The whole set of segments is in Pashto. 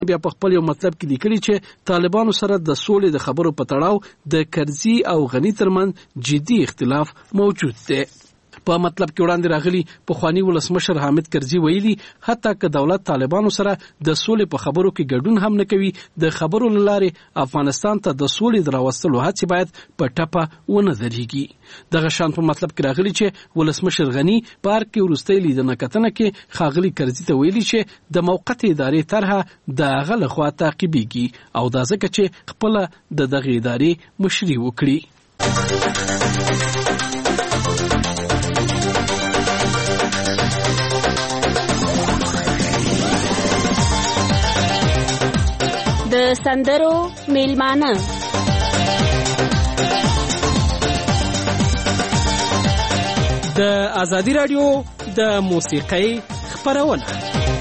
بیا په خپل یو مطلب کې لیکلي چې طالبانو سره د سولې د خبرو په تړاو د کرزي او غني ترمن جدي اختلاف موجود دی. په مطلب کې وړاندې راغلي پخوانی ولسمشر حامد کرزي ویلي حتی که دولت طالبانو سره د سولې په خبرو کې ګډون هم نه کوي، د خبرو له لارې افغانستان ته د سولې د راوستلو هڅې باید په ټپه ونه درېږي. دغه شان په مطلب کې راغلي چې ولسمشر غني په هر کې وروستۍ لیدنه کتنه کې ښاغلي کرزي ته ویلي چې د موقت ادارې طرحه د هغه لخوا تعقیبېږي او دا ځکه چې خپله د دغې ادارې مشري وکړي. د سندرو میلمانه د ازادي رادیو د موسیقۍ خپرونه.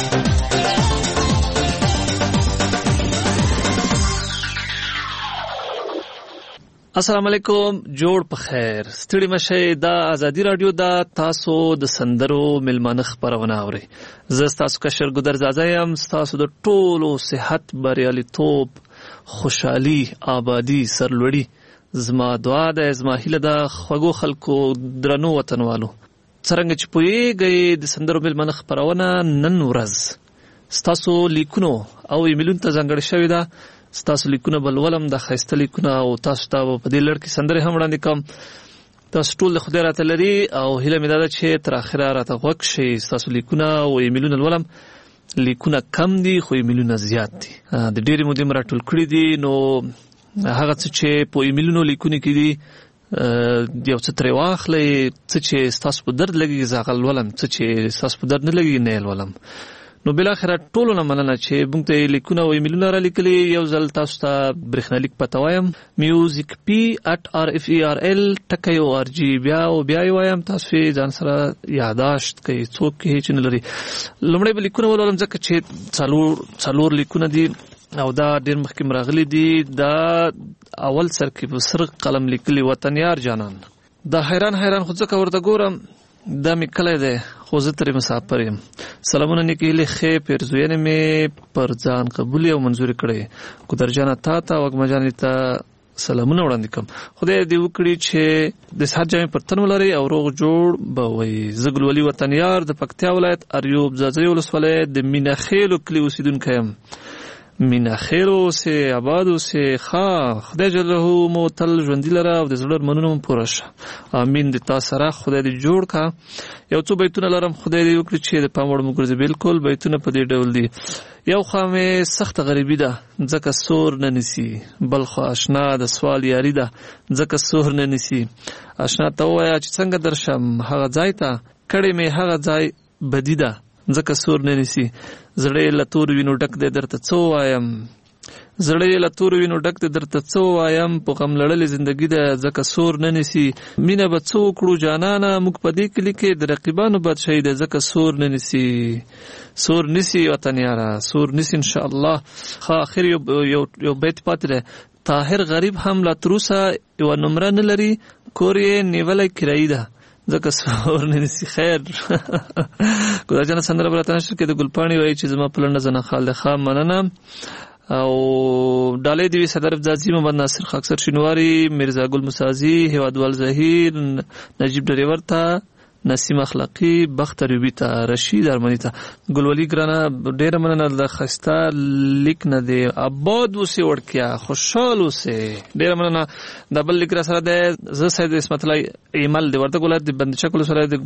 السلام علیکم، جوړ په خیر. ستړي مشه. دا ازادي رادیو دا تاسو د سندرو میلمانه خبرونه اوري. زه تاسو کشر ګدر زازا یم. تاسو د ټولو صحت، بریالیتوب، خوشحالي، آبادی، سرلوړي زما دعا ده. زما هیله ده خوږو خلکو، درنو وطنوالو، څرنګه چې پوهیږئ د سندرو میلمانه خبرونه نن ورځ تاسو لیکونو او ایمیلونو ته ځانګړې شوې ده. تاسو لیکونه بل ولم د ښایسته لیکونه او تاسو ته په دې لړ کې سندرې هم وړاندې کوم. تاسو ټول د خدای راته لري او هیله مې دا ده چې تر اخره راته غوږ شئ. تاسو لیکونه او ایمیلونه لولم. لیکونه کم دي خو ایمیلونه زیات دي. د ډېرې مودې مې راټول کړي دي، نو هغه څه چې په ایمیلونو لیکونه کې دي یو څه ترې واخلئ، څه چې ستاسو په درد لګېږي زه هغه لولم، څه چې ستاسو په درد نه لګېږي نه یې لولم. نو بلاخره ټولو نه مننه چې موږ ته لیکونه او ایمیلونه را لیکلي. یو ځل تاسو ته برېښنالیک پته وایم، musicp@rferl.org. بیا یې وایم، تاسو یې ځان سره یاداشت کوئ، څوک یې چې نه لري. لومړی به لیکونه ولولم ځکه چې څلور لیکونه دي او دا ډېر مخکې راغلي دي. دا اول سر کې په سر قلم لیکلي وطنیار جانان. دا حیران خو ځکه ورته ګورم دا مې کلی دی خو زه ترې مسافر یم. سلامونه نیکې هیلې ښې پیرزوینې مې پر ځان قبولې او منظورې کړې. ګودرجانه تا ته وږمه جانې ته سلامونه وړاندې کوم. خدای دې وکړي چې د صحت جامې پر تن ولرئ او روغ جوړ به وئ. زه ګلولي وطنیار د پکتیا ولایت اریوب ځاځی ولسوالۍ د مینه خیلو کلي اوسېدونکی یم. مینه خیر اوسئ، آباد اوسئ. خدای جلاله مو تل ژوندي لره او د زړه ارمانونه مو پوره شه. امین. د تا سره خدای دې جوړ کا. یو څو بیتونه لرم، خدای دې وکړي چې د پام وړ مو ګرځي. بالکل بیتونه په دې ډول دي. یو خوا مې سخته غریبي ده ځکه سور نه نیسي، بل خوا اشنا د سوال یاري ده ځکه سور نه نیسي. اشنا ته ووایه چې څنګه درشم هغه ځای ته، کړې مې هغه ځای بدي ده ځکه سور نه نیسي. زړه له تور وینو ډک دی درته څه وایم، زړه له تور وینو ډک دی درته څه وایم. په غم لړلې زندګي ده ځکه سور نه نیسي. مینه به څه وکړو جانانه، موږ په دې کلي کې د رقیبانو بادشاهي ده ځکه سور نه نیسي. سور نیسي وطنیاره، سور نیسي انشاءالله. اخر یو بیت پاتې ده. طاهر غریب هم لا تروسه یوه نمره نه لري، کور یې نیولی کرایي ده ځکه سور نه نیسي. خیر ګودرجانه سندره به راته نشر کې د ګلپاڼې وایي چې زما په لنډه زنه خال ده. مننه. او ډالۍ دې وي صدر افزازي، محمد ناصر خاکسر شینواري، میرزا ګل مسازي، هیوادوال ظهیر، نجیب ډریور ته، نسیم اخلاقی، بختر یوبی ته، رشید ارمنی ته. ګلولي ګرانه ډېره مننه د ښایسته لیک نه دی. آباد اوسئ، وړکیا خوشحال اوسئ. ډېره مننه. دا بل لیک را سره دی. زه سید اسمت الله ایمل د وردګ ولایت د بندچک ولسوالۍ د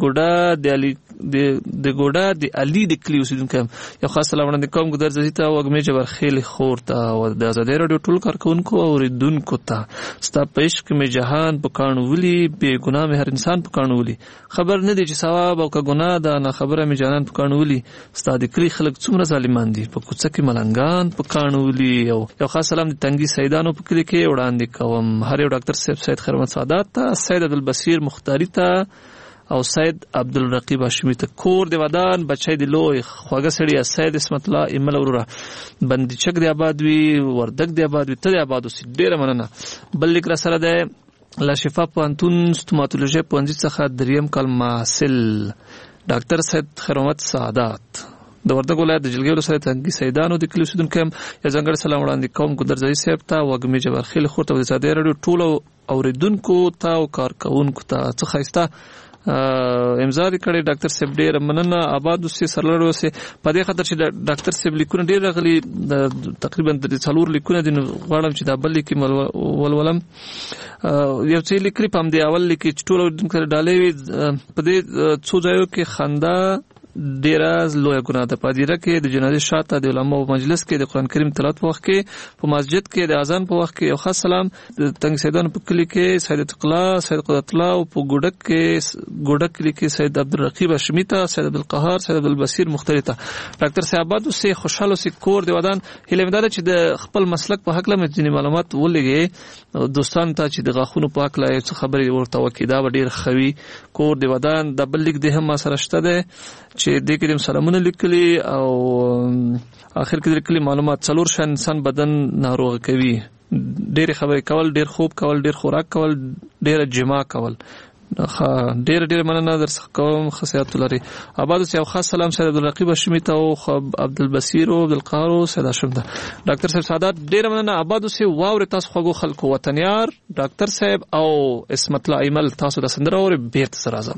ګوډه د علي د کلي اوسېدونکی یم. یو خاص سلام وړاندې کوم ګودرځي ته، وږمې جبرخیل خور ته او د ازادۍ راډیو ټول کارکوونکو او اورېدونکو ته. ستا په عشق مې جهان په کاڼو ولي، بې ګناه مې هر انسان په کاڼو ولي. خبر نه دی چې ثواب او که ګناه ده، نه خبره مې جانان په کاڼو ولي. ستا د کلي خلک څومره ظالمان دي، په کوڅه کې ملنګان په کاڼو ولي. یو خاص سلام د تنګي سیدانو په کلي کې وړاندې کوم. هر یو ډاکټر صاحب سید خیر محمد سعادت ته، سید عبدالبصیر مختاری ته او سید عبدالرقیب هاشمي ته. کور د ودان بچی د لوی خواږه سړي سید اسمت الله ایمل وروره. بندچک د آباد وي، وردګ د آباد وي، ته د آباد اوسې. ډېره مننه. بل لیک را سره دی. لا شفا پوهنتون ستوماتولوژي پوهنځي څخه 3م کال محصل ډاکټر سید خیر محمد سعادت. د وردګ ولایت د جلګې ولسوالۍ تنګي سیدانو د کلي اوسیدونکو یم. یو ځانګړی سلام وړاندې کوم ګودرځایي صاحب ته، وږمې جبار خیل خور ته، د ازادۍ راډیو ټولو اوریدونکو ته او کارکوونکو ته. څه ښایسته امضا دې کړې ډاکټر صاحب، ډېره مننه. آباد اوسې، سرلوړي اوسې. په دې خاطر چې ډاکټر صاحب لیکونه ډېر راغلي، تقریبا 4 لیکونه دي، غواړم چې دا بل لیکي ولولم. یو څه لیکلي په همدې اول لیکي چې ټول اوریدونکو ته ډالۍ وي. په دې څو ځایو کې خندا ډیره لویه ګناه ده. په هدیره کې د جنازې شاته د علماو مجلس کې د قرآن کریم تلاوت په وخت کې، په مسجد کې د اذان په وخت کې یو خاص سلام د تنګ سیدانو په کلي کې سید اطلاع، سید قدرت الله، او په ګوډک کلي کې سید عبدالرقیب هاشمي ته، سید عبدالقهار، سید عبدالبصیر مختري ته. ډاکټر صاحب اوسې، خوشحاله اوسې، کور د ودان. هیله مې ده چې د خپل مسلک په هکله مې ځینې معلومات ولېږې دوستانو ته چې د غاښونو په هکله یو څه خبرې ورته وکړي، دا به ډېر ښه وي. کور د ودان دا بل لیک دی هم ما سره شته دی چې دې کې سلامونه لیکلي او آخر کې لیکلي معلومات 4 شیان انسان بدن ناروغ کوي: ډېر خبرې کول، ډېر خوب کول، ډېر خوراک کول، ډېر جما کول. ډېر مننه در څخه کوم، خصيات لري. آباد اوسې. یو خاص سلام سید عبدالرقیب هاشمي ته او عبدالبصیر او عبدالقهار او سید هاشم ته. ډاکټر صاحب سعادت ډېر مننه. آباد اوسې. واوري تاسو خوږو خلکو، وطنیار ډاکټر صاحب او اسمت الله ایمل، تاسو د سندره اوري بیرته سره راځم.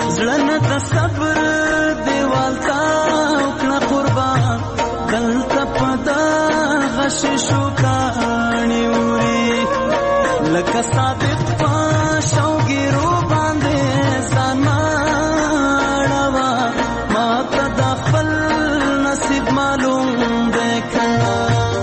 صبر دیوال تا وکړه قربان دلته ششو کانی وری لکه صادق پاشوګیرو باندې زناړوا ما ته د خپل نصیب معلوم دی کنه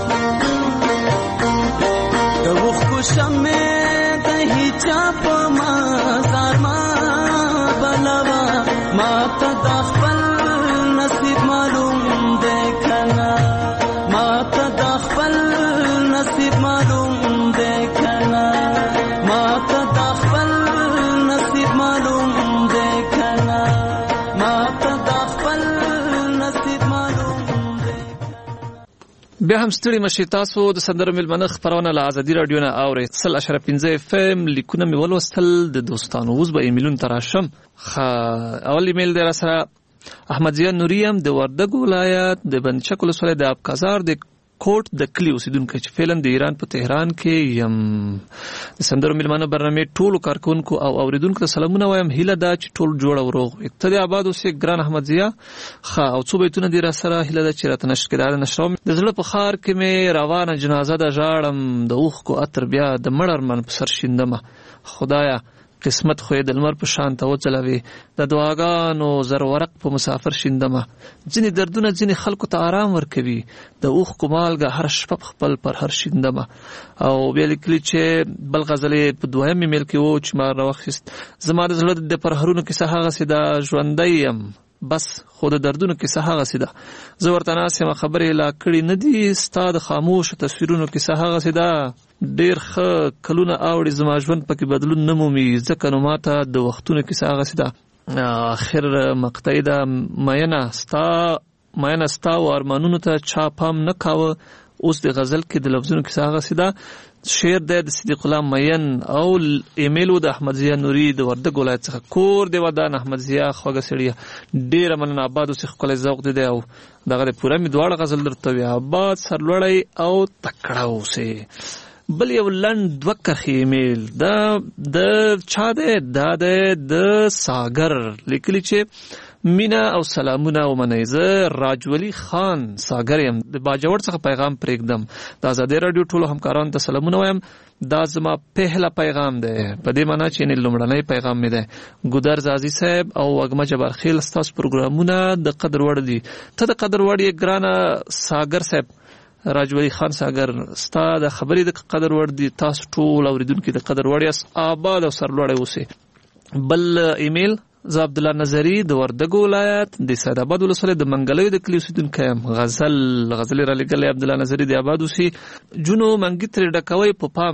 د وخت شمه د هیچا په مزار ما بلوا ما ته د خپل نصیب معلوم دی کنه ما ته د خپل نصیب معلوم دی کنه ما ته د خپل نصیب معلوم دی کنه ما ته د خپل نصیب معلوم دی. بیا هم ستړي مشي تاسو د سندرو ملمنه خبرونه له ازادي رادیو نه اورئ 3.15 FM لیکونه مې ولوستل د دوستانو اوس به ایمیلون تراشم اول ایمیل در سره احمد زیان نوریم د وردګ ولایت د بنچک ولسوالۍ د ابکازار د کوټ د کلی اوسیدونکو چې فعلا د ایران په تهران کې یم د سندرو ملمنه برنامه ټولو کارکونکو او اوریدونکو ته سلامونه وایم هیله دا چې ټول جوړ او روغ وي ته د آباد اوسې ګران احمد زیا او څو بیتونه دې را سره هیله ده چې راته نشر کړه د نشرام د زړه په خار کې مې روانه جنازه د ژاړم د اوښ کو اتر بیا د مړر من په سر شیندمه خدایا قسمت خو د لمر په شان ته وځلوي د دعاګانو زر ورق په مسافر شیندمه ځینې دردونه ځینې خلکو ته آرام ورکوي د اوښ کومالګه هر شپه خپل پر هر شیندمه او بیا لیکلي چې بل غزل په دویم ایمیل کې و چې ما راوخیست زما د زړه د پرهرونو کیسه هغسې ده ژوندی یم بس خو د دردونو کیسه هغسې ده زه ورته ناست یم خبرې لا کړي نه دي ستا د خاموشه تصویرونو کیسه هغسې ده ډېر ښه کلونه اوړي زما ژوند پکې بدلون نه مومي ځکه نو ماته د وختونو کیسه هغسې ده آخر مقطعی ده مینه ستا و ارمانونو ته چا پام نه کاوه اوس د غزل کې د لفظونو کیسه هغسې ده شعر دی د صدیق الله مین او ایمیل د احمد زیا نوري د وردګ ولایت څخه کور دی ودان احمد زیا خوږه سړیه ډېره مننه آباد اوسې ښکلی ذوق دی او دغه د پوره مې دواړه غزل درته وي آباد سرلوړی او تکړه اوسې بل یو لنډ دوه کرښې ایمیل د چا دی دا دی د ساګر لیکلي چې مینا او سلامونه ومنئ زه راجولی خان ساګر یم د باجوړ څخه پیغام پرېږدم د ازادي راډیو ټولو همکارانو ته سلامونه وایم دا زما پهله پیغام دی په دې معنی چې لومړنی پیغام مې دی ګودر زازي صاحب او وګمه جبارخیل ستاسو پروګرامونه د قدر وړ دي ته د قدر وړ یې ګرانه ساګر صاحب راجولی خان ساګر ستا د خبرې د قدر وړ دي تاسو ټول اوریدونکي د قدر وړ یاست آباد او سرلوړی اوسئ بل ایمیل زه عبدالله نظري د وردګ ولایت د سید آباد ولسوالۍ د منګلیو د کلي اوسیدونکی یم غزل را لیکلی عبدالله نظري د آباد اوسي جونو منګي ترې ډکوئ په پام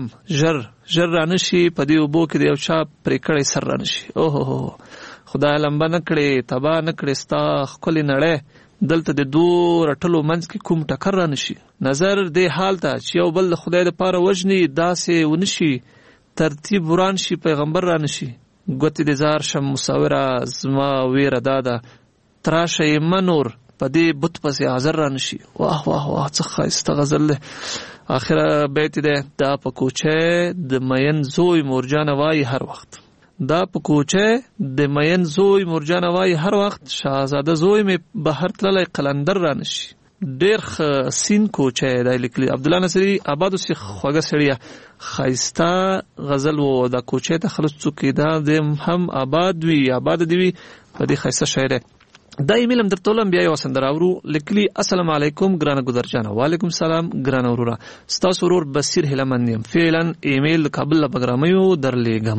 ژر رانشي په دې اوبو کې د یو چا پرې کړی سر رانشي اوهو خدای لمبه نه کړې تباه نه کړې ستا ښکلې نړۍ دلته د دوه رټلو منځ کې کوم ټکر رانشي نظر دې حال ته چې یو بل د خدای دپاره وژني داسې ونشي ترتیب وران شي پیغمبر رانشي ګوتې د زار شم مصوره زما ویره داده تراشه یې منور په دې بت پسې حاضر رانشي واه واه واه څه ښایسته غزل دی آخره بیت دی دا په کوچه د مین زوی مورجانه وایي هر وخت دا په کوچه د مین زوی مورجانه وایي هر وخت شاهزاده زوی مې بهر تللی قلندر رانشي ډېر سین کوچه دی لیکلی عبدالله نصري آباد اوسې خوږه سړیه ښایسته غزل و دا کوچه ته خلص څوک دا د هم آباد وي آباد دی وي په دې ښایسته شاعر دا ایمیل هم درته ولم بیا یو سندره اورو لیکلي السلام علیکم ګرانه ګودر جانه وعلیکم سلام ګرانه وروره ستاسو ورور بصیر هیلمند یم فعلا ایمیل د کابل له بګرامیو درلیږم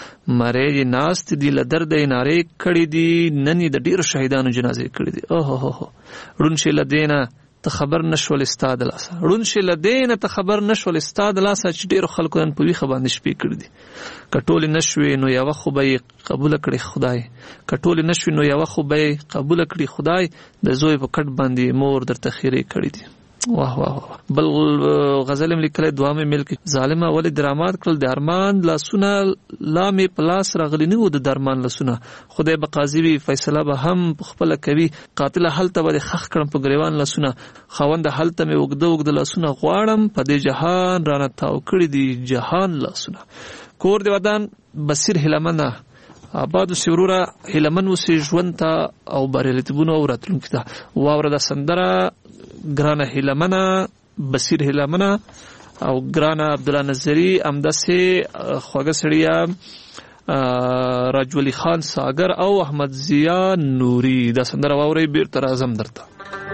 مرۍ یې ناست دي له درده یې نارې کړي دي نن یې د ډېرو شهیدانو جنازې کړي دي اوهوهو ړوند شي له دې نه ته خبر نشول ستا د لاسه ړوند شي له دې نه ته خبر نشول ستا د لاسه چې ډېرو خلکو نن په ویښه باندې شپې کړي دي که ټولې نه شوې نو یوه خو به یې قبوله کړې خدای که ټولې نه شوې نو یوه خو به یې قبوله کړي خدای د زوی په کټ باندې مور درته خیرې کړي دي واه واه واه بل غزل هم لیکلی دوام ایمیل کې ظالمه ولې درامات کړل د ارمان لاسونه لا مې په لاس راغلي نه وو د درمان لاسونه خدای به قاضي وي فیصله به هم پخپله کوي قاتله هلته به دې خښ کړم په ګریوان لاسونه خاونده هلته مې اوږده لاسونه غواړم په دې جهان رانه تاو کړي دي جهان لاسونه کور د ودان بصیر هیلمنه آباد اوسې وروره هیلمن اوسې ژوند ته او بریالیتوبونو او راتلونکي ته واوره دا سندره ګرانه هیلمنه بصیر هلامنه او ګران عبد الله نظری امدسه خوګه سړیا راجولی خان ساگر او احمد ضیا نوري دا سندره واوري بیرته راځم درته.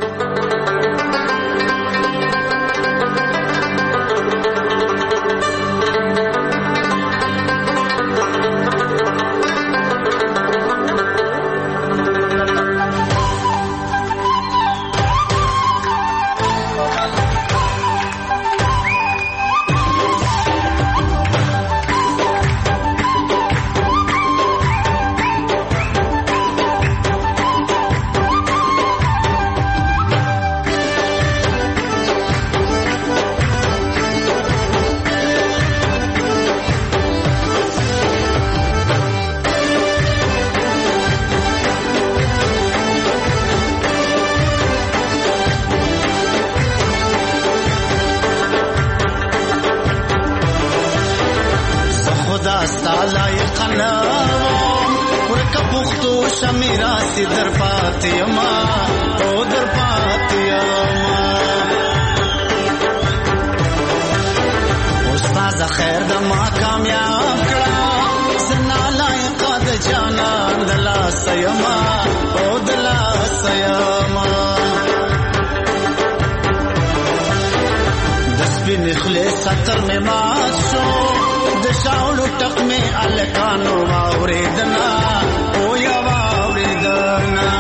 ستر میں ماسو دشاولو ټق میں الکانو واوریدنا او یا واوریدنا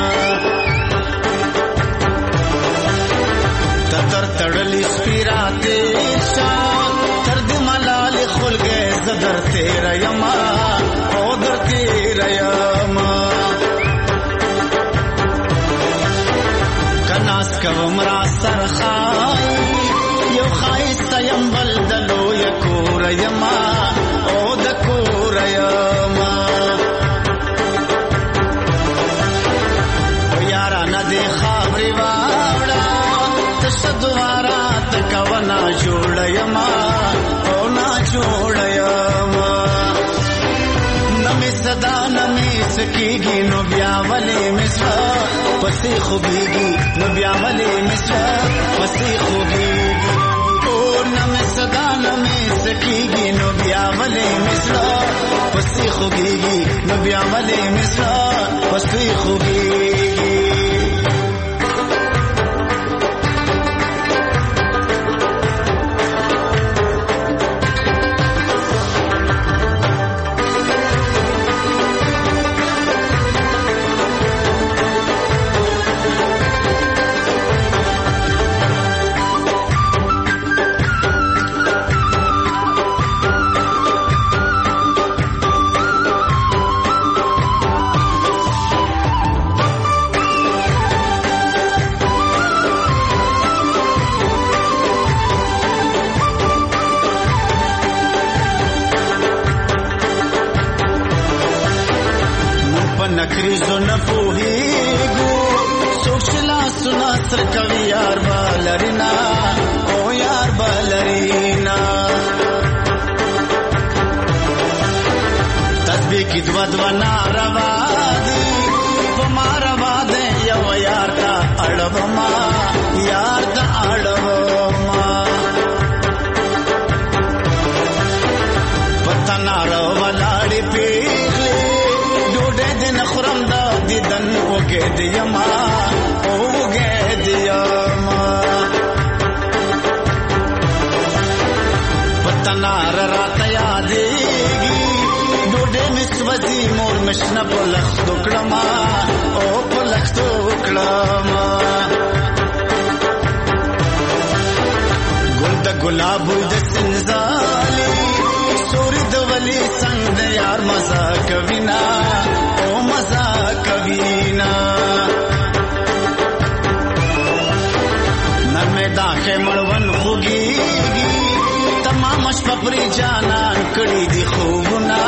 تر تړلی سپیراته شان تر دې ملال خلګه زدر تیرا یما او در تیرا یما کناس کوم را سرخای یو خایسته یم بل دلو یکور یما او دکور یما او یارا ندی خابری واوڑا تشدوارا تکونا جوڑ یما او نا جوڑ یما نمی صدا نمی سکیگی نو بیا ولی مصر پسی خوبیگی نو بیا ولی مصر پسی خوبیگی نمی صدا نمی سکیگی نو بیا ولی مصر پسی خوگیگی نو بیا ولی مصر پسی خوگیگی نکریزو نپوهیگو سوشلا سنا سر کوي یار بالرینا او یار بالرینا تسبیح کی دوا دوا ناروا دی پماروا دے یو یار تا اڑوما یار تا اڑوما پتا نارو ولاڑی پیغلی دن خرم دا دیدن اوگے دیما اوگے دیما پتنار رات یادیگی ڈوڈے مسوزی مور مشنا پلخ دکڑما او پلخ دکڑما گل دا گلاب دا سنزالی سوری دا ولی سنگ دا یار مزا کوینا کبینا نرمدا کے مڑون خوگیگی تمام شپری جانان کڑی دی خوبنا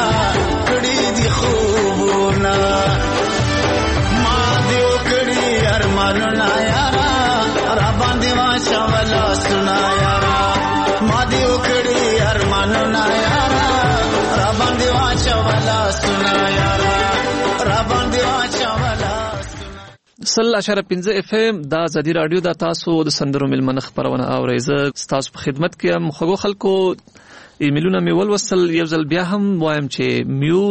ماں دیو کڑی ارمانونا یارا رابان دیوا شاولا سنا یارا ماں دیو کڑی ارمانونا یارا رابان دیوا شاولا سنا یارا 100.5 FM دا زدي رادیو دا تاسو د سندرو ملمنه خبرونه اورئ. زه تاسو په خدمت کې ام. خو خلکو ایمیلونه می ولوسل یو ځل بیا هم وایم چې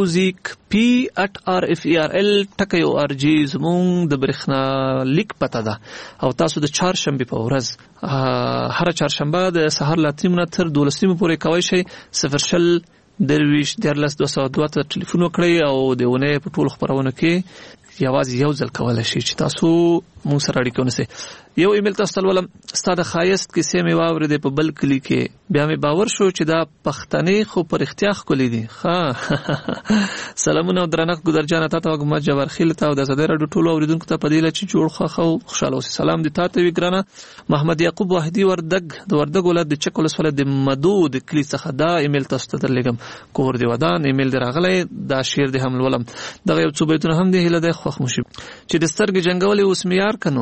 music@rferl.org زموږ د برېښنا لیک پته ده او تاسو د چهارشنبه په ورځ هر چهارشنبه د سهار له 3 تر 12 پورې کوي شي 0 درویش 10202 ټلیفون وکړئ او د ونه په ټول خبرونه کې یوازې یو ځل کولای شي چې تاسو مو سره اړیکه ونیسئ. یو ایمیل تاسو ولوم ستاسو خایست کې سیمه واورې په بل کلی کې بیا مې باور شو چې دا پښتنې خو پر اختیار کولې دي. ها سلامونه درنښت ګذر جان تاسو وګم جوار خیل ته د زده رډو ټولو اوریدونکو ته پدیله چې جوړ خو خوشاله اوسئ. سلام دي تاسو وی ګرانه محمد یعقوب واحدی وردګ د وردګ ولادت د چکول سره د مدود کلی څخه دا ایمیل تاسو ته درلګم کور دی ودان ایمیل دراغله دا شیر دی حمل ولم دغه یو څو بیتونه هم دی هله د خوښ مشي چې د سترګې جنگولې اوس میار کنو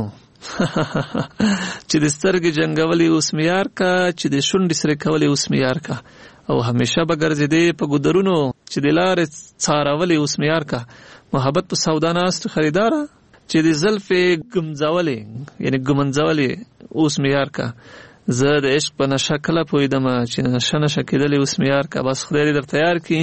چې د سترګې جنگولې اوس میار کا چې د شونډې سره کولې اوس میار کا او همیشه به ګرځېدې په ګودرونو چې د لارې څارولې اوس میار کا محبت په سودا ناست خریداره چې د زلفې ګمځولې یعنی ګمنځولې اوس میار کا زه د عشق په نشه کله پوهېدم چې نشه کېدلې اوس مې یار که بس خدای دې در تیار کړي.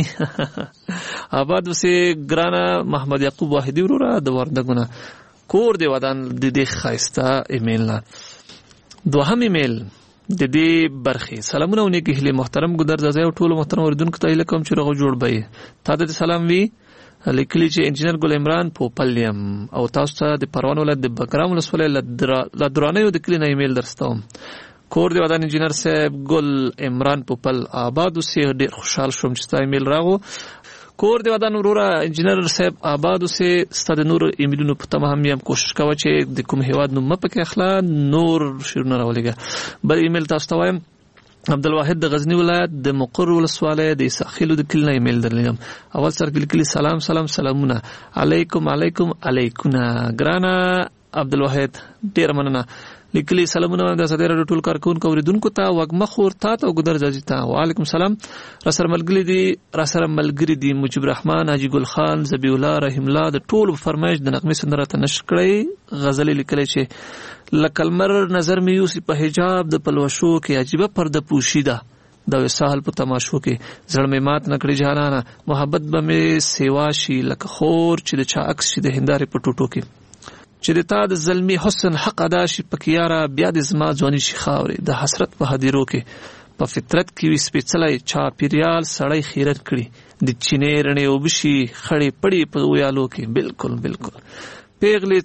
آباد اوسې ګرانه محمد یعقوب واحدي وروره د وردګونه کور دی ودان د دې ښایسته ایمیل نه. دوهم ایمیل د دې برخې سلامونه او نیکې هیلې محترم ګودر زازی او ټولو محترم اوریدونکو ته هیله کوم چې رغو جوړ به تا ته سلام وي لیکلي چې انجینر ګل عمران پوپلیم او تاسو ته د پروان ولایت د بګرام ولسوالۍ له درانیو د کلي نه ایمیل درستوم. کور دی ودان انجینر صاحب ګل عمران پوپل آباد اوسې ډېر خوشحال شوم چې ستا ایمیل راغو. کور دی ودان وروره انجینر صاحب آباد اوسې ستا د نور ایمیلونو په تمه هم یم کوشش کوه چې د کوم هیواد نوم مه پکې اخله نور شیرونه راولېږه. بل ایمیل تاسو ته وایم عبدالواحد د غزنی ولایت د مقر ولسوالۍ د ساخیلو د کلي نه ایمیل درلېږم. اول سر کې لیکلي سلامونه علیکم ګرانه عبدالواحد ډېره مننه. لیکلي سلامونه د زده رادیو ټول کارکونکو اوریدونکو ته وګمه خور تا ته او ګدر جاجي ته وعلیکم سلام. را سره ملګری دي مجيب الرحمن حاجی ګل خان زبی الله رحیم الله د ټول فرمایش د نغمه سندره ته نشر کړی غزل لیکلی چې لکلمر نظر می یوسی په حجاب د پلوشو کې عجیبه پرده پوشیده د وسال په تماشو کې زړه مې مات نکړي جانانه محبت به مې سیوا شي لکه خور چې د چا عکس شي د هندارې په ټوټو کې چې د تا د ظلمي حسن حق ادا شي پکې یاره بیا د زما ځواني شي خاورې د حسرت په هدیرو کې په فطرت کې وي سپېڅلی چاپېریال سړی خیرت کړي د چینې رڼې اوبه شي خړې پړې په ویالو کې. بالکل پیغلې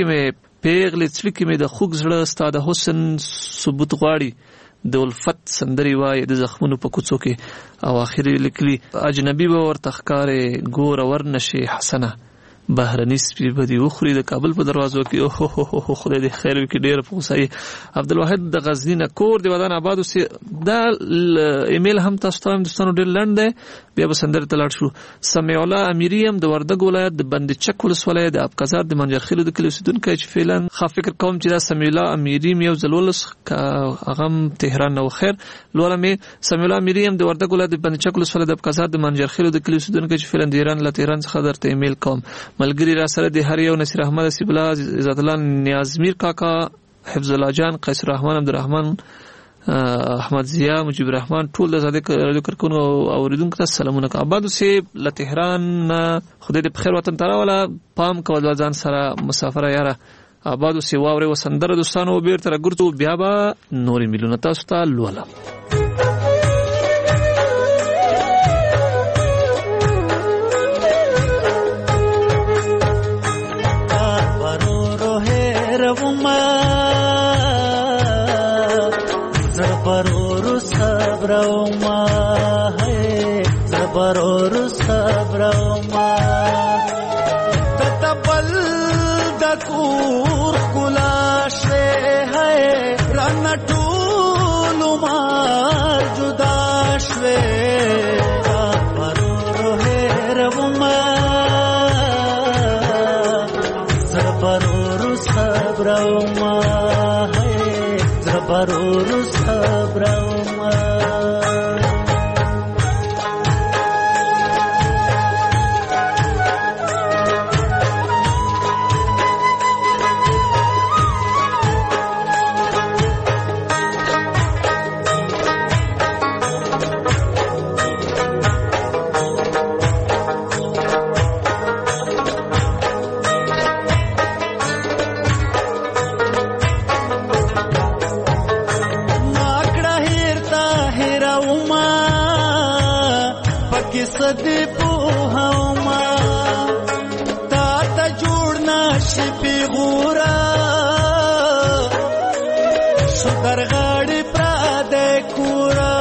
څړکې مې د خوږ زړه ستا د حسن ثبوت غواړي د الفت سندري وای د زخمونو په کوڅو کې. او اخر لیکلي اجنبي به ورته ښکارې ګوره ورنشي حسنه بهرني سپي به دې وخوري د کابل په دروازو کې. اوه خدای دې خیر وکړي ډېره په غوسه یې. عبدالواحد د غزني نه کور دی ودان آباد اوسې دا ایمیل هم تاسو ته هم دوستانو ډېر لنډ دی بیا به سندرې ته لاړ شو. سمیع الله امیري هم د وردګ ولایت د بند چک ولسوالۍ د ابقزار د منجرخیلو د کلي اوسېدونکی چې فعلا ښه فکر کوم چې دا سمیع الله امیري یو ځل ولس هغه هم تهران نه و خیر لولم سمیع الله امیري هم د وردګ ولایت د بند چک ولسوالۍ د ابقزار د منجرخیلو د کلي اوسېدونکی چې فعلا د ایران له تهران څخه درته ایمیل کوم. ملګری را سره د هر یو نصیر احمد سیب الله عزت الله نیازمیر کاکا حفظ الله جان قیصر الرحمن عبدالرحمن احمد ضیا مجيب الرحمن ټول د زده رادیو کارکونکو اوریدونکو ته سلامونه. آباد اوسې له تهران خدای دې په خیر وطن ته راوله پام کوه ځان سره مسافره یاره. آباد اوسې واورې و سندره دوستانو بیرته راګرځو بیا به نورې میلونه تاسو ته لولم. زبرور صبرما تتبل دکور کلاشه ہے رن ټول مار جدا شوه زبرور هرما زبرور صبرما زبرور صبرما کیسه دې پوهوما تا ته جوړ نشي پیغورا شو درغاړي پرده کورا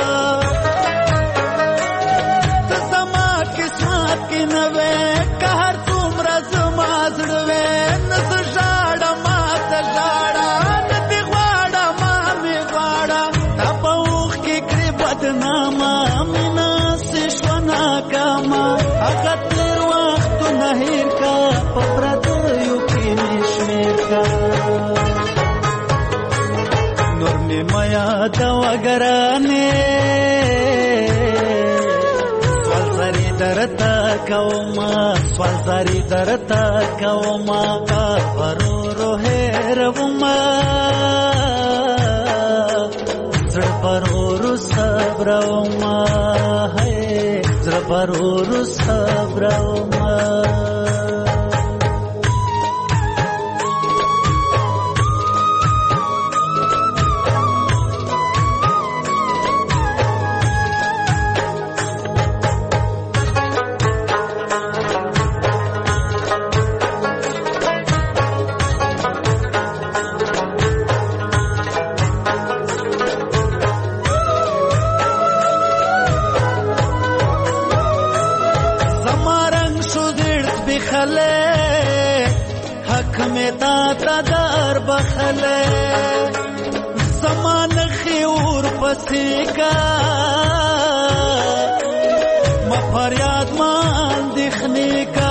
ته زما قسمت کې نه وې که هر څومره زما زړه وې نه څه ژاړه ما ته ژاړه نه دې غواړه ما مې غواړه تا په اوښ کې کړې بدنامه مینه سې شوه ناکامه هغه تېر وختونه هېر کا په پردیو کې مې شمېر کا نور مې مه یادوه ګرانې سوال زارې درته کومه سوال زارې درته کومه ورورو هېرومه زړه پرورو صبرومه زړه پرورو صبرومه حق میں تا در بخلے زمان خیور پسی کا مفریاد مان دکھنے کا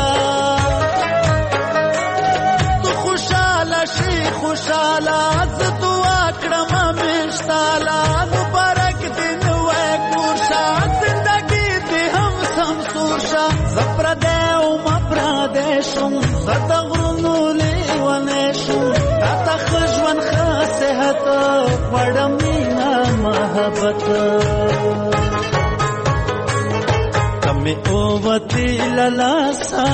تو خوشالا شی خوشالا تو اکرم مشتالا مبارک دن وے کورشا زندگی دی ہم سمسورشا زپردیو مپردیشم زدغرنو لیوانیشم تا خجوان خاسحت پڑمینا محبت کمی اووتی للاسا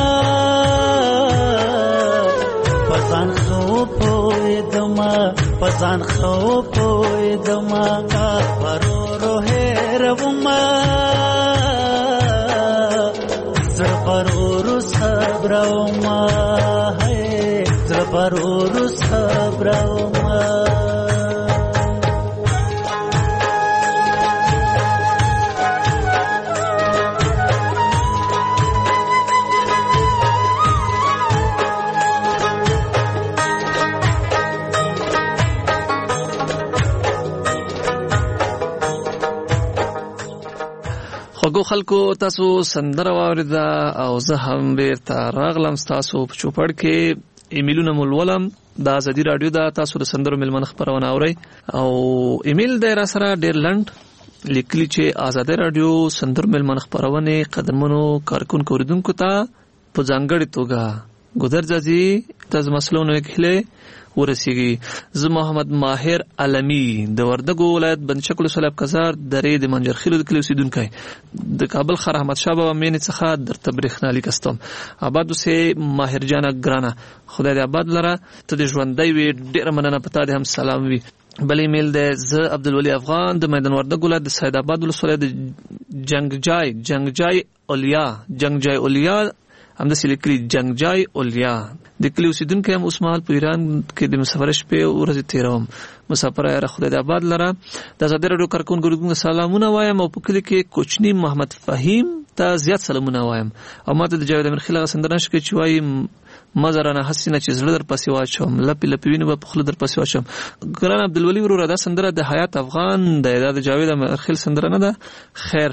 پسان خو پویدما پسان خو پویدما پرورو هیروما زړه پرورو صبروما زړه پرورو صبروما خوږو خلکو تاسو سندره واوریده او زه هم بیرته راغلم ستاسو په چوپړ کې ایمیلونه مو لولم دا ازادي راډیو ده تاسو د سندرو میلمنه خپرونه اورئ او ایمیل دی را سره ډېر لنډ لیکلي چې ازادي راډیو سندرو میلمنه خپرونې قدمونو کارکونکو اوریدونکو ته په ځانګړې توګه ګودرځي تاسو مسلونو کې ورسیږي. زه محمد ماهر علمی د وردګو ولایت بندشکل سلاب کزار درې د منجرخیلو د کلی اوسیدونکی د کابل خر احمد شاه بابا مینې څخه درته برېښنالیک کستم. آباد اوسې ماهر جانه ګرانه خدای دې آباد لره ته دې ژوندی وي ډېره مننه پتا دې هم سلام وي. بل ایمیل دی زه عبدالولي افغان د میدان وردګ ولایت د سید آباد ولسوالۍ د جنگجای اولیا همداسې لیکلي جنگجای اولیا د کلي اوسیدونکی هم اوس مهال په ایران کې د مسافرۍ شپې ورځې تېروم. مسافره یاره خدای د آباد لره د ازادي راډیو کارکونکو اوریدونکو سلامونه وایم او په کلي کې کوچني محمد فهیم ته زیات سلامونه وایم او ماته د جاوید امیرخیل هغه سندره نشکوي چې وایي مزه رانه هسې نه چې زړه در پسې واچوم لپې لپې وینې به په خوله در پسې واچوم. ګران عبدالولي وروره دا سندره د حیات افغان دی دا د جاوید امیرخیل سندره نه ده. خیر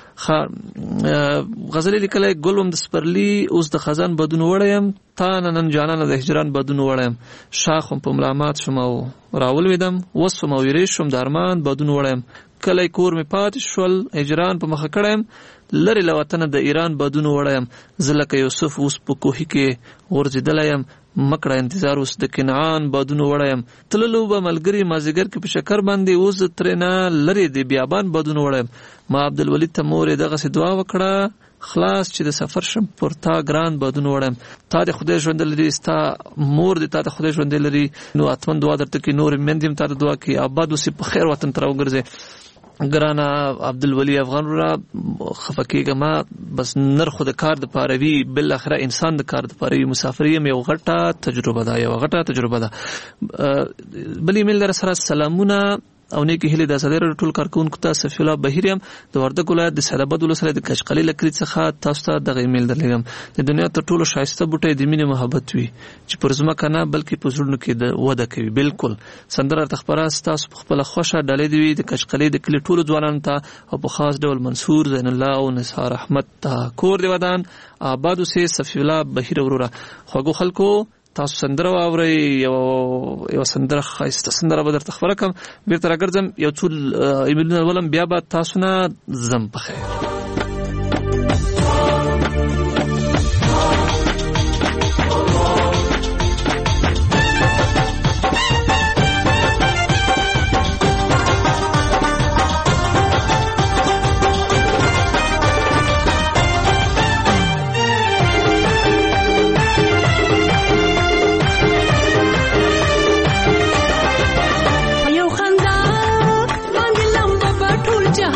غزل لیکلی ګلوم د سپرلی اوس د خزان بدون وړیم تا نن جانانه د هجران بدون وړیم شاخم په ملامات شم او راولویدم وسم او ویریش شم د ارمان بدون وړیم کلی کور می پاتې شول هجران په مخه کړم لری له وطن د ایران بدون وړیم زه لکه یوسف اوس په کوهي کې غورځېدلی یم مکړه انتظار اوس د کنعان بادون وړیم تللو به ملګري مازیګر کې په شکر باندې اوس ترېنه لرې د بیابان بادون وړیم ما عبدالولي ته مورې دغسې دعا وکړه خلاص چې د سفر شم پر تا ګران بادون وړیم تا د خدای ژوند لري ستا مور د تا د خدای ژوند لري نو اتمن دعا درته کې نور مندیم تا د دعا کې آباد اوسې په خیر وطن ته راوګرځې. ګرانه عبدالولي افغان را خفه کېږه ما بس نرخ د کار د پاروي بل اخره انسان د کار د پاروي مسافریم یو غټه تجربه ده بلې میل در سره سلامونه او نیکی هلي د صدر ټول کارکونکو ته صفی الله بهیریم د وردګ ولایت د سیدآباد ولسوالۍ د کشقلي لکړي څخه تاسو ته د ایمیل درلګم د دنیا ته ټولو شایسته بوټي د مینې محبت وي چې پر زما کنه بلکې په زړونو کې د وده کوي بالکل سندره تخبرات تاسو په خپل خوشه ډالې دی د کشقلي د کلی ټولو ځوانانو ته او په خاص ډول منصور زین الله او نثار احمد ته کور دی ودان آبادو سي صفی الله بهیر وروره خوګو خلکو تاسو سندره واورئ یو سندره خاصه سندره به درته خبره کوم بیرته راګرځم یو څو ایمیلونه ولم بیا به تاسو نه زم په خیر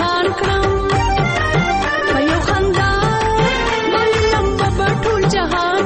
जहां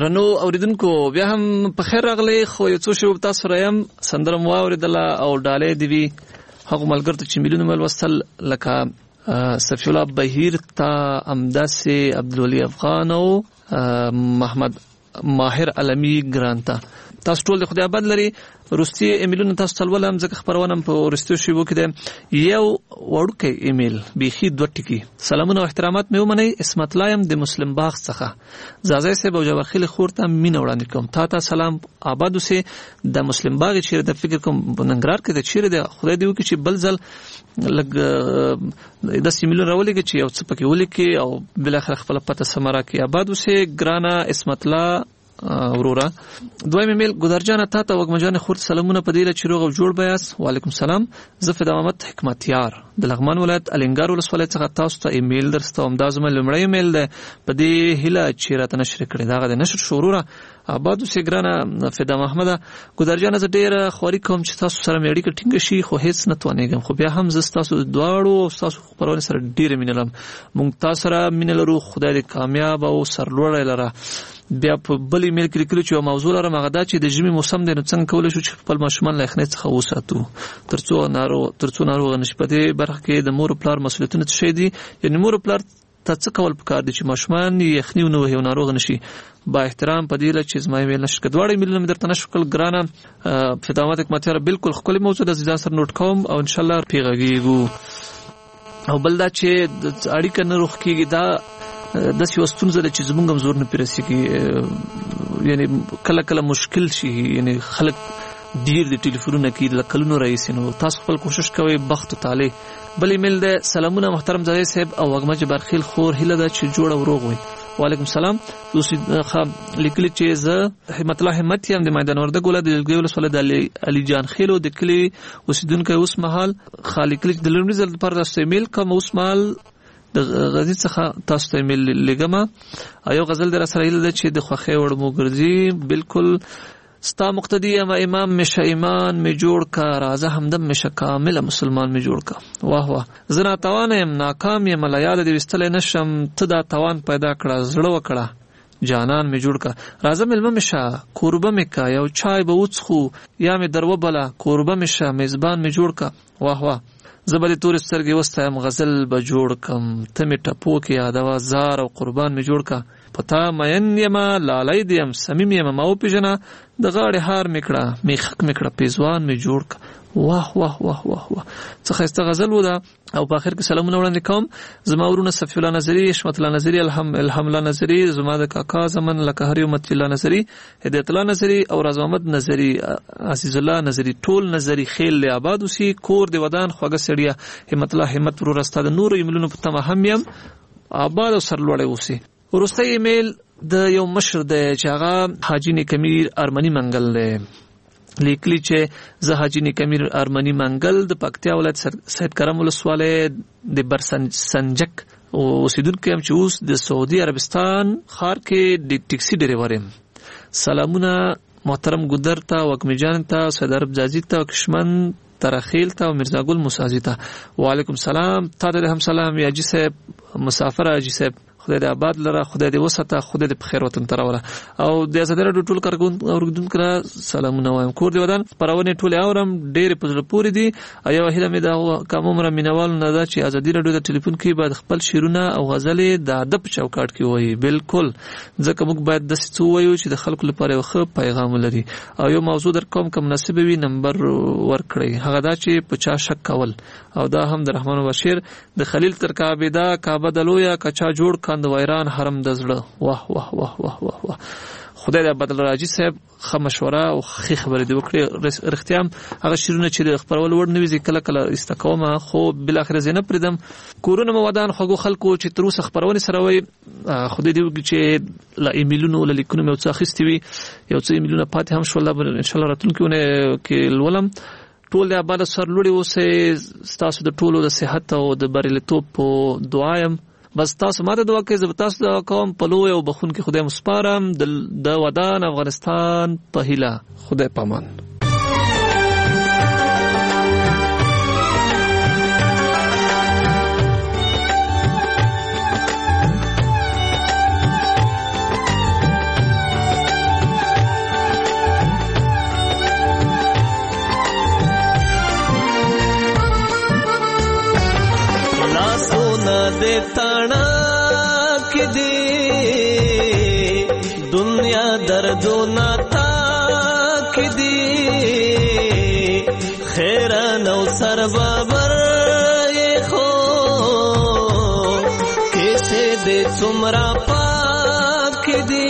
درنو اوریدونکو بیا هم په خیر راغلی. خو یو څو شی تاسو رایم سندره مو اوریدله او ډالۍ دی وی هغه ملګرو چې میلیونه مل وصل لکه صفی الله بهیر تا امداسي عبدالولي افغان او محمد ماهر علمی ګرانتا. تاسو ټول د خدای آباد لري. روسي ایمیلونه تاسو تلولم ځکه خبرونه په ورستو شیبو کې ده. یو وړوکی ایمیل بيخي 2 ټکی. سلامونه او احترامات مې ومنئ. اسمت لایم د مسلم باغ څخه زازای صاحب او جوهر خیل خورته مين وړاندې کوم. تا سلام آباد اوسه. د مسلم باغ چیرې د فکر کوم بننګرار کې د چیرې د خدای دی وکړي چې بل ځل لګ د سیمیلون راولېږي چې یو څه پکې ولیکي او بل اخر خپل پته سمرا کې آباد اوسه. ګرانا اسمت لا ورورا. دویم ایمیل ګدرجان تا ته وګمجان خورت سلامونه پدیله چې روغ جوړ بیاس. وعلیکم سلام. زه فدا محمد حکمتیار د لغمان ولایت الینګار ولسوالۍ څخه تاسو ته ایمیل درستوم. دا زما لومړی ایمیل ده په دې هله چې راته نشر کړی. دا غو نشر شورورا آبادو سیګرانه فدا محمد ګدرجان ز ډیر خوري کوم چې تاسو سره مېړی کټینګ شي خو هیڅ نه توانېږم. خو بیا هم ز تاسو دواړو او تاسو خبرونه سره ډیر مینلم. مونږ تاسو سره مینلرو. خدای دې کامیاب او سرلوړی لره. بیا په بل ایمیل کې لیکل چې موضوع لرم هغه دا چې د ژمي موسم دی نو څنګه کولای شو چې خپل ماشومان له یخنۍ څخه وساتو ترڅو ناروغ نشي. په دې برخه کې د مور پلار مسؤلیتونه څه شي دي؟ یعنی مور پلار ته څه کول پکار دي چې ماشومان یخنۍ نه وي او ناروغ نشي. با احترام په دې لږ چې زما ایمیل نشکه دواړه ایمیلونه مې درته نشکل ګرانه فدامت حکمتیار. بالکل خپل موضوع د ځان سره نوٹ کوم او ان شاء الله پیغاږو. او بل دا چې اړیکه نه روخ کیږي دا د سیاستونو زده چې زمونږ هم زور نه پیرسيږي. یعنی کله کله مشکل شي. یعنی خلک ډیر د ټلیفونونو کې د کلونو رئیس نو تاسو خپل کوشش کوئ. بخت تعالی. بل ایمیل ده سلامونه محترم زاهد صاحب او وګمج برخیل خور هله ده چې جوړ او روغ وي. وعلیکم سلام. دوسی لیکلی چې زه همت الله همت یم د میدان وردګ ولایت د ګیول سول د علي جان خیلو د کلی اوسیدونکو اوس مهال خالق د لومړي ځل پر تاسو ایمیل کوم اوس مهال د غزل څخه تاسو ته ایمیل لګما. ایو غزل در سره له چې د خوخه وړ مو ګرځي. بالکل ستا مقتدی اما امام مشه ایمان می جوړ کا رازه همدم مشه کامل مسلمان می جوړ کا. واه واه زنا توان یم ناکام یم لا یاد دی وستل نشم ته دا توان پیدا کړه زړه وکړه جانان می جوړ کا. رازه ملمه مشه قربه می کا یو چای به وڅخو یا می درو بلا قربه مشه میزبان می جوړ کا. واه واه زبر تور سترګې وستایم غزل به جوړ کم ته می ټپو کې یادوا زار او قربان می جوړ کا. پتا مین یما لالای دیم سمیم یما ما او پیژنه د غاړې هار میکړه میخک میکړه پیزوان می جوړ کا. واه واه واه واه واه څه خسته غزل و دا. او په اخر کې سلامونه وړاندې کوم. زما ورونه صفی الله نظری حشمت الله نظری الحم الله نظری زما د کاکا زمن لکه هری امت الله نظری هدایت الله نظری او راز محمد نظری عزیز الله نظری ټول نظری خیل له آباد وسی کور دی ودان خوګه سړیا همت الله همت ورور استاد نور ایملونو په تمه هم یم آباد او سرلوړی وسی. ورسته ایمیل د یو مشر د چاغه حاجی نیکمیر ارمنی منګل له لیکلی چې زه حاجی نیکمیر ارمنی منګل د پکتیا ولایت سید کرم ولسواله د برسنجک اوسیدونکو هم چې اوس د سعودي عربستان خار کې د ټیکسي ډرایور یم. سلامونه محترم ګدر ته وکمجان ته سید عرب جازی ته کشمن ترخیل ته او مرزا ګل موسازی ته. وعلیکم سلام. تا ته هم سلام یا جی صاحب مسافر اجي صاحب خدای دې آباد لره خدای دې وساته خدای دې په خیر وطن تراوله. او د ازادۍ ټول کارګون کرا سلامونه وایم. کور دې ودان پرونه ټول اورم ډېر په پوری دي. ایو هله مې دا کوم عمر مینوال نه دا چې ازادۍ رادیو د ټلیفون کې بعد خپل شیرونه او غزلې د ادب چوکاټ کې وایي. بالکل ځکه موږ باید د څه وایو چې د خلکو لپاره یو ښه پیغام لري. او یو موضوع در کوم مناسب وي نمبر ورکړئ هغه دا چې په چا شک کول. او دا هم د رحمان بشیر د خلیل تر کعبه دا کعبه دلویا کچا جوړ کاند وایران حرم د زړه. واه واه واه واه واه واه خدای دې بدل راځي صاحب خه مشوره او خې خبرې دی وکړي. رښتیا هغه شیرونه چې خبرول ور نوي کله کله استقامه خو بل اخر زینب پردم کورونه مودان خو خلکو چې تر اوسه خبرونه سره وي. خدای دې وکړي چې لا ایمیلونو ولا لیکونه مې څه اخیستي وي یو څه ایمیلونه پاتې هم شول ان شاء الله راتلونکي کې ولم ټول د آباد سرلوړي اوسه تاسو د ټولو د صحت او د بریالیتوب په دعایم. بس تاسو ماته دعا کوئ زه تاسو دعا کوم په لوی او بخون کې خدای مسپارم د ودان افغانستان په هیله. خدای پامان. سونا دے تانا کی دی دنیا دردو ناتا کی دی خیران او سر بابر یہ خو کیسے دے سمرا پاک دی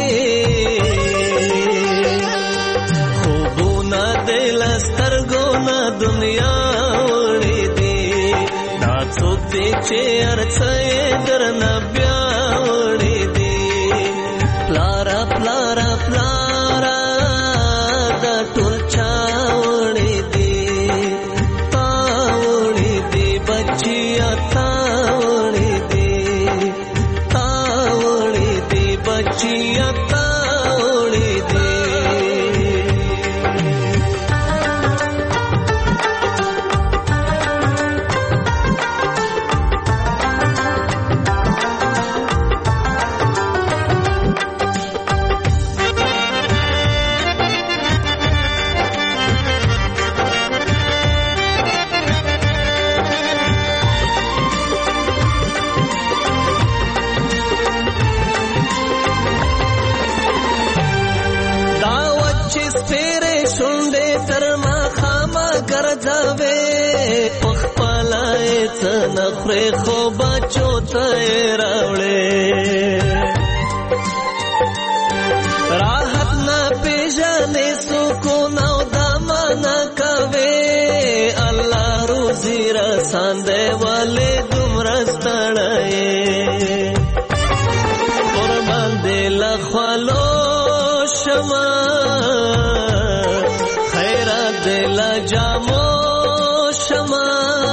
خوبونا دے لسترگونا دنیا وڑی دی دا څوک دی چې ارڅه درنه بیا وړي دي پلارا پلارا پلارا دا ټول چا وړي دي تا وړي دي بچیا تا وړي دي تا وړي دي بچیا تا وړي دي نخرے خو بچو تیراوڑے راحت نہ پیژانے سکون او داما نہ کوے اللہ روزی رساندے والے دمرستڑے قربان دے لخوالو شما خیرات دے لجامو شما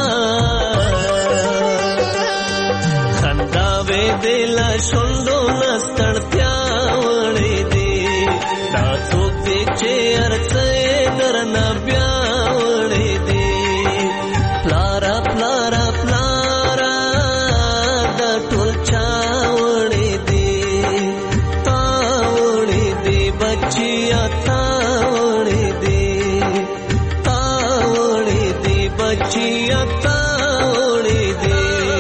دلا شوندو نستړتیا وړي دي دا څوک دی چې ارڅه درنه بیا وړي دي پلارا پلارا پلارا دا ټول چا وړي دي تا وړي دي بچیا تا وړي دي تا وړي دي بچیا تا وړي دي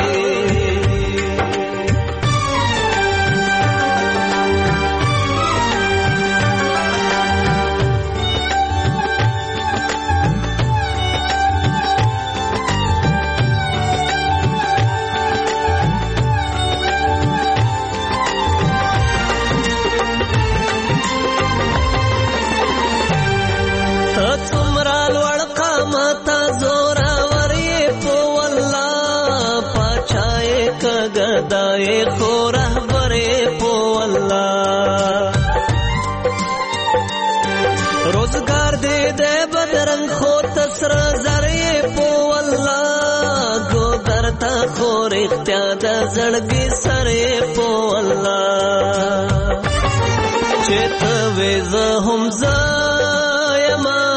گدائے خو رہبرے پو اللہ روزگار دے دے بدرنگ خو تسر زرے پو اللہ گو درتا خور اختیاد زڑگی سرے پو اللہ چیت ویز ہم زایما